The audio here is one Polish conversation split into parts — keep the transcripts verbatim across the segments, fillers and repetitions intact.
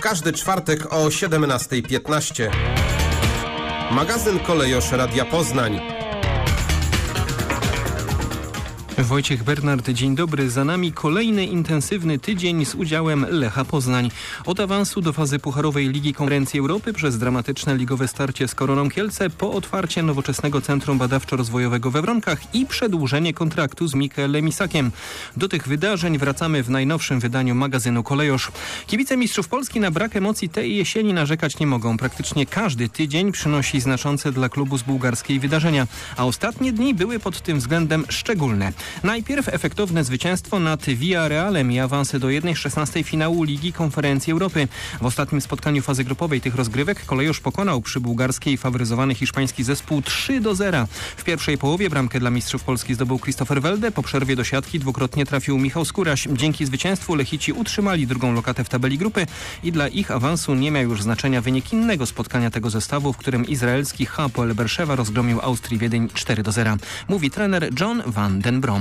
każdy czwartek o siedemnasta piętnaście. Magazyn Kolejosz Radia Poznań. Wojciech Bernard, dzień dobry. Za nami kolejny intensywny tydzień z udziałem Lecha Poznań. Od awansu do fazy pucharowej Ligi Konferencji Europy przez dramatyczne ligowe starcie z Koroną Kielce po otwarcie nowoczesnego Centrum Badawczo-Rozwojowego we Wronkach i przedłużenie kontraktu z Mikaelem Isakiem. Do tych wydarzeń wracamy w najnowszym wydaniu magazynu Kolejosz. Kibice mistrzów Polski na brak emocji tej jesieni narzekać nie mogą. Praktycznie każdy tydzień przynosi znaczące dla klubu z bułgarskiej wydarzenia, a ostatnie dni były pod tym względem szczególne. Najpierw efektowne zwycięstwo nad Villarrealem i awansy do jednej szesnastej finału Ligi Konferencji Europy. W ostatnim spotkaniu fazy grupowej tych rozgrywek Kolejosz pokonał przy bułgarskiej faworyzowany hiszpański zespół trzy do zera. W pierwszej połowie bramkę dla mistrzów Polski zdobył Christopher Welde, po przerwie do siatki dwukrotnie trafił Michał Skóraś. Dzięki zwycięstwu Lechici utrzymali drugą lokatę w tabeli grupy i dla ich awansu nie miał już znaczenia wynik innego spotkania tego zestawu, w którym izraelski Hapoel Berszewa rozgromił Austrii Wiedeń cztery do zera. Mówi trener John van den Brom.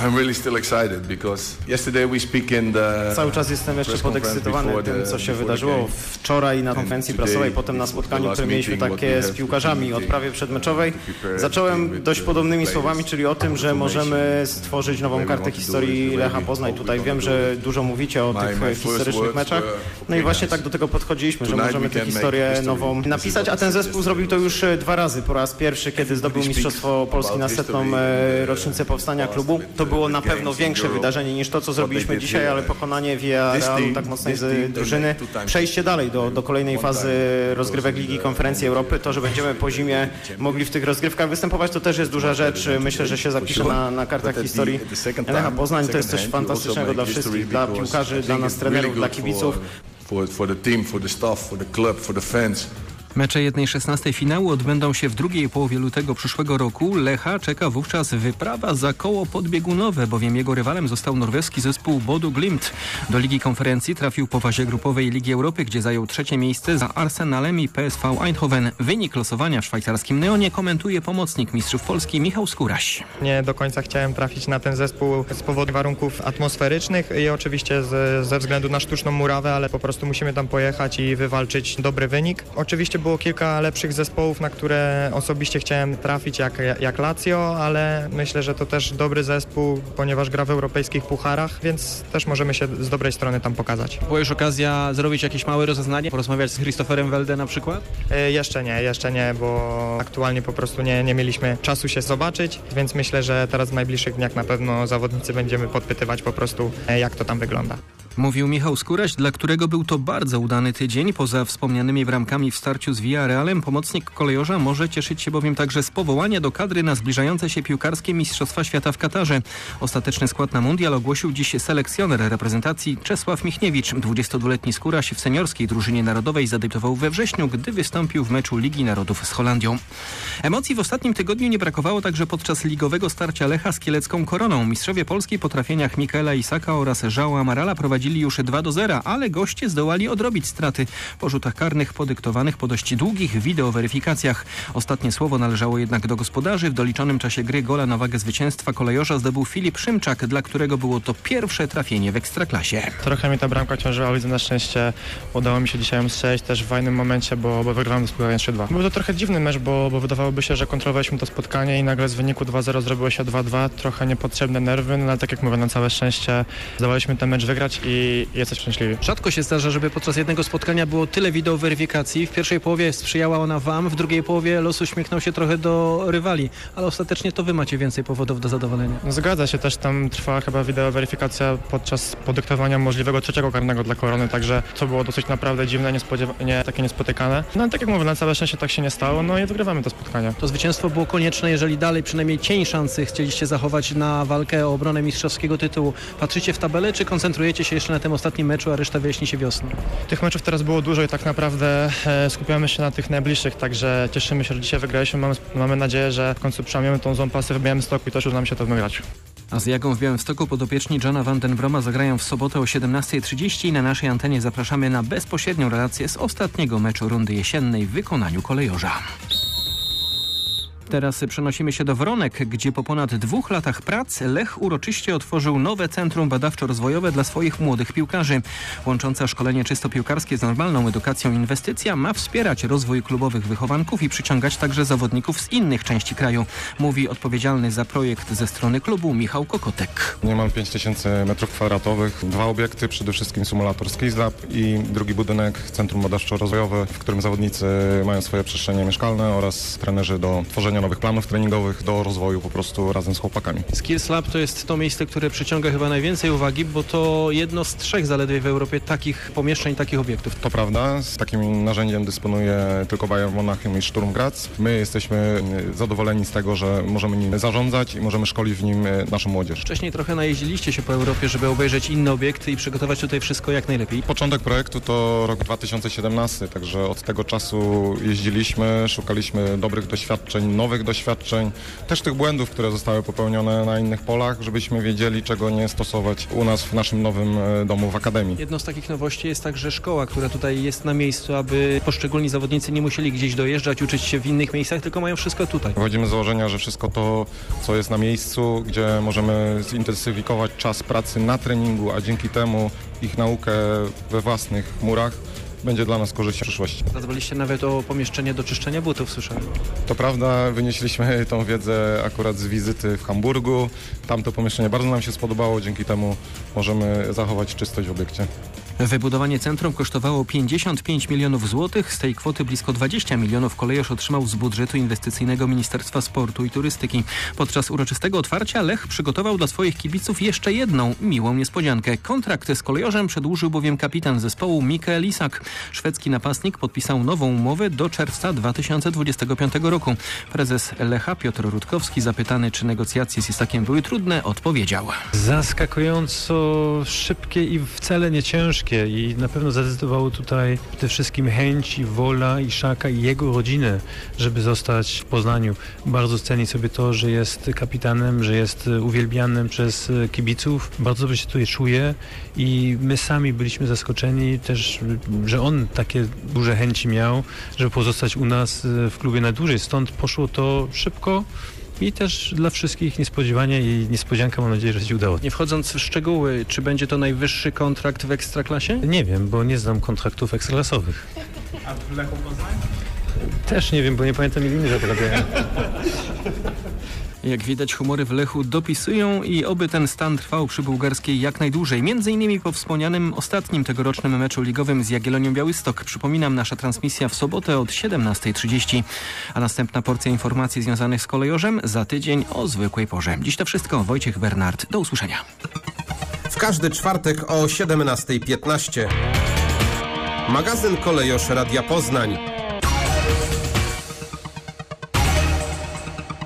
Cały czas jestem jeszcze podekscytowany tym, co się wydarzyło wczoraj na konferencji prasowej, potem na spotkaniu, które mieliśmy takie z piłkarzami od prawie przedmeczowej. Zacząłem dość podobnymi słowami, czyli o tym, że możemy stworzyć nową kartę historii Lecha Poznań. Tutaj wiem, że dużo mówicie o tych historycznych meczach. No i właśnie tak do tego podchodziliśmy, że możemy tę historię nową napisać, a ten zespół zrobił to już dwa razy. Po raz pierwszy, kiedy zdobył Mistrzostwo Polski na setną rocznicę powstania klubu. To było na pewno większe wydarzenie niż to, co zrobiliśmy dzisiaj, ale pokonanie Villarrealu tak mocnej drużyny, przejście dalej do, do kolejnej fazy rozgrywek Ligi Konferencji Europy, to, że będziemy po zimie mogli w tych rozgrywkach występować, to też jest duża rzecz. Myślę, że się zapisze na, na kartach historii Lecha Poznań. To jest coś fantastycznego dla wszystkich, dla piłkarzy, dla nas trenerów, dla kibiców. Mecze jednej szesnastej finału odbędą się w drugiej połowie lutego przyszłego roku. Lecha czeka wówczas wyprawa za koło podbiegunowe, bowiem jego rywalem został norweski zespół Bodo Glimt. Do Ligi Konferencji trafił po fazie grupowej Ligi Europy, gdzie zajął trzecie miejsce za Arsenalem i P S V Eindhoven. Wynik losowania w szwajcarskim Neonie komentuje pomocnik mistrzów Polski Michał Skóraś. Nie do końca chciałem trafić na ten zespół z powodu warunków atmosferycznych i oczywiście z, ze względu na sztuczną murawę, ale po prostu musimy tam pojechać i wywalczyć dobry wynik. Oczywiście było kilka lepszych zespołów, na które osobiście chciałem trafić, jak, jak Lazio, ale myślę, że to też dobry zespół, ponieważ gra w europejskich pucharach, więc też możemy się z dobrej strony tam pokazać. Była już okazja zrobić jakieś małe rozeznanie, porozmawiać z Christopherem Welde na przykład? E, jeszcze nie, jeszcze nie, bo aktualnie po prostu nie, nie mieliśmy czasu się zobaczyć, więc myślę, że teraz w najbliższych dniach na pewno zawodnicy będziemy podpytywać po prostu, e, jak to tam wygląda. Mówił Michał Skóraś, dla którego był to bardzo udany tydzień. Poza wspomnianymi bramkami w starciu z Villarrealem, pomocnik kolejorza może cieszyć się bowiem także z powołania do kadry na zbliżające się piłkarskie Mistrzostwa Świata w Katarze. Ostateczny skład na mundial ogłosił dziś selekcjoner reprezentacji Czesław Michniewicz. dwudziestodwuletni Skóraś w seniorskiej drużynie narodowej zadebiutował we wrześniu, gdy wystąpił w meczu Ligi Narodów z Holandią. Emocji w ostatnim tygodniu nie brakowało także podczas ligowego starcia Lecha z kielecką Koroną. Mistrzowie Polski po trafieniach Mikaela Isaka oraz João Amarala prowadzili już dwa do zera, ale goście zdołali odrobić straty po rzutach karnych podyktowanych po dość długich wideoweryfikacjach. Ostatnie słowo należało jednak do gospodarzy. W doliczonym czasie gry gola na wagę zwycięstwa kolejorza zdobył Filip Szymczak, dla którego było to pierwsze trafienie w Ekstraklasie. Trochę mi ta bramka ciążyła, ale na szczęście udało mi się dzisiaj ją strzelić też w fajnym momencie, bo, bo wygrałem z trzy dwa. Był to trochę dziwny mecz, bo, bo wydawałoby się, że kontrolowaliśmy to spotkanie i nagle z wyniku dwa zero zrobiło się dwa dwa. Trochę niepotrzebne nerwy, no ale tak jak mówię, na całe szczęście zdołaliśmy ten mecz wygrać i jesteś szczęśliwy. Rzadko się zdarza, żeby podczas jednego spotkania było tyle wideoweryfikacji. W pierwszej połowie sprzyjała ona wam, w drugiej połowie los uśmiechnął się trochę do rywali, ale ostatecznie to wy macie więcej powodów do zadowolenia. No, zgadza się, też tam trwała chyba wideoweryfikacja podczas podyktowania możliwego trzeciego karnego dla Korony, także to było dosyć naprawdę dziwne, nie, takie niespotykane. No ale tak jak mówię, na całe szczęście tak się nie stało, no i wygrywamy to spotkanie. To zwycięstwo było konieczne, jeżeli dalej przynajmniej cień szansy chcieliście zachować na walkę o obronę mistrzowskiego tytułu. Patrzycie w tabelę, czy koncentrujecie się jeszcze na tym ostatnim meczu, a reszta wyjaśni się wiosną? Tych meczów teraz było dużo i tak naprawdę e, skupiamy się na tych najbliższych, także cieszymy się, że dzisiaj wygraliśmy. Mamy, mamy nadzieję, że w końcu przełamiemy tą złą pasę w Białymstoku i też uda nam się to wygrać. A z Jagą w Białymstoku podopieczni Johna van den Broma zagrają w sobotę o siedemnasta trzydzieści i na naszej antenie zapraszamy na bezpośrednią relację z ostatniego meczu rundy jesiennej w wykonaniu kolejorza. Teraz przenosimy się do Wronek, gdzie po ponad dwóch latach prac Lech uroczyście otworzył nowe centrum badawczo-rozwojowe dla swoich młodych piłkarzy. Łącząca szkolenie czysto piłkarskie z normalną edukacją inwestycja ma wspierać rozwój klubowych wychowanków i przyciągać także zawodników z innych części kraju, mówi odpowiedzialny za projekt ze strony klubu Michał Kokotek. Niemal pięć tysięcy metrów kwadratowych, dwa obiekty, przede wszystkim symulator SkillsLab i drugi budynek, centrum badawczo-rozwojowe, w którym zawodnicy mają swoje przestrzenie mieszkalne oraz trenerzy do tworzenia nowych planów treningowych, do rozwoju po prostu razem z chłopakami. SkillsLab to jest to miejsce, które przyciąga chyba najwięcej uwagi, bo to jedno z trzech zaledwie w Europie takich pomieszczeń, takich obiektów. To prawda, z takim narzędziem dysponuje tylko Bayern Monachium i Sturm Graz. My jesteśmy zadowoleni z tego, że możemy nim zarządzać i możemy szkolić w nim naszą młodzież. Wcześniej trochę najeździliście się po Europie, żeby obejrzeć inne obiekty i przygotować tutaj wszystko jak najlepiej. Początek projektu to rok dwa tysiące siedemnasty, także od tego czasu jeździliśmy, szukaliśmy dobrych doświadczeń, nowych doświadczeń, też tych błędów, które zostały popełnione na innych polach, żebyśmy wiedzieli, czego nie stosować u nas w naszym nowym domu w Akademii. Jedną z takich nowości jest także szkoła, która tutaj jest na miejscu, aby poszczególni zawodnicy nie musieli gdzieś dojeżdżać, uczyć się w innych miejscach, tylko mają wszystko tutaj. Wychodzimy z założenia, że wszystko to, co jest na miejscu, gdzie możemy zintensyfikować czas pracy na treningu, a dzięki temu ich naukę we własnych murach, będzie dla nas korzyścią w przyszłości. Zadbaliście nawet o pomieszczenie do czyszczenia butów, słyszałem. To prawda, wynieśliśmy tą wiedzę akurat z wizyty w Hamburgu. Tamto pomieszczenie bardzo nam się spodobało, dzięki temu możemy zachować czystość w obiekcie. Wybudowanie centrum kosztowało pięćdziesiąt pięć milionów złotych. Z tej kwoty blisko dwadzieścia milionów kolejarz otrzymał z budżetu inwestycyjnego Ministerstwa Sportu i Turystyki. Podczas uroczystego otwarcia Lech przygotował dla swoich kibiców jeszcze jedną miłą niespodziankę. Kontrakt z kolejorzem przedłużył bowiem kapitan zespołu Mikael Isak. Szwedzki napastnik podpisał nową umowę do czerwca dwa tysiące dwudziestego piątego roku. Prezes Lecha Piotr Rutkowski, zapytany, czy negocjacje z Isakiem były trudne, odpowiedział. Zaskakująco szybkie i wcale nie ciężkie. I na pewno zadecydowało tutaj przede wszystkim chęć i wola Isaka i jego rodziny, żeby zostać w Poznaniu. Bardzo ceni sobie to, że jest kapitanem, że jest uwielbianym przez kibiców. Bardzo dobrze się tutaj czuje i my sami byliśmy zaskoczeni też, że on takie duże chęci miał, żeby pozostać u nas w klubie na dłużej. Stąd poszło to szybko. I też dla wszystkich niespodziewanie i niespodzianka, mam nadzieję, że się udało. Nie wchodząc w szczegóły, czy będzie to najwyższy kontrakt w Ekstraklasie? Nie wiem, bo nie znam kontraktów ekstraklasowych. A w Lechu Poznań? Też nie wiem, bo nie pamiętam ile innych zarabiają. Jak widać, humory w Lechu dopisują i oby ten stan trwał przy bułgarskiej jak najdłużej. Między innymi po wspomnianym ostatnim tegorocznym meczu ligowym z Jagiellonią Białystok. Przypominam, nasza transmisja w sobotę od siedemnasta trzydzieści. A następna porcja informacji związanych z kolejorzem za tydzień o zwykłej porze. Dziś to wszystko. Wojciech Bernard. Do usłyszenia. W każdy czwartek o siedemnasta piętnaście. Magazyn Kolejosz Radia Poznań.